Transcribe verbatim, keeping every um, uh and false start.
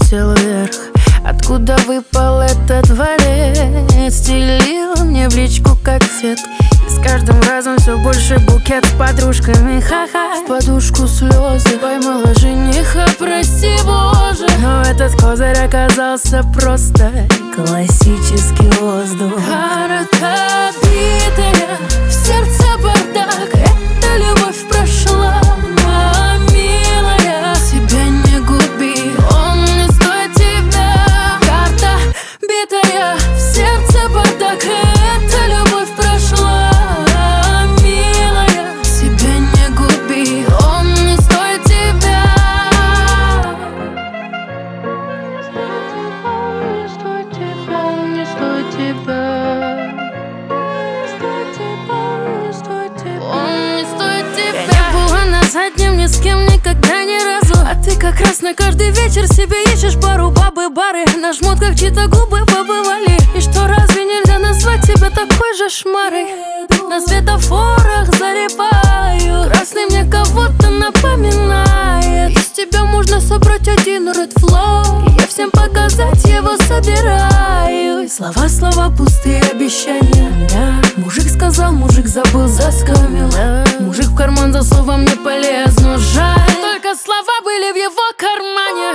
взлетел вверх. Откуда выпал этот дворец? Стелил мне в личку как фет. И с каждым разом все больше букет с подружками, ха-ха. В подушку слезы поймала жениха, прости боже. Но этот козырь оказался просто классический воздух. Карта битая, в сердце бардак. Эта любовь прошла, моя милая. Себя не губи, он не стоит тебя. Карта битая, в сердце бардак. Эта любовь прошла, милая. Себя не губи, он не стоит тебя. Не стоит тебя, не стоит тебя. Он не стоит тебя. Я не была на заднем ни с кем никогда ни разу. А ты как раз на каждый вечер себе ищешь пару бабы-бары. На жмут как чьи-то губы побывали. И что, разве нельзя назвать тебя такой же шмарой? На светофорах залипаю. Красный мне кого-то напоминает. Из тебя можно собрать один red flow. И я всем показать его собираюсь. Слова, слова, пустые обещания, да. Мужик сказал, мужик забыл, заскамил, да. Мужик в карман за словом не полез, но жаль. Только слова были в его кармане.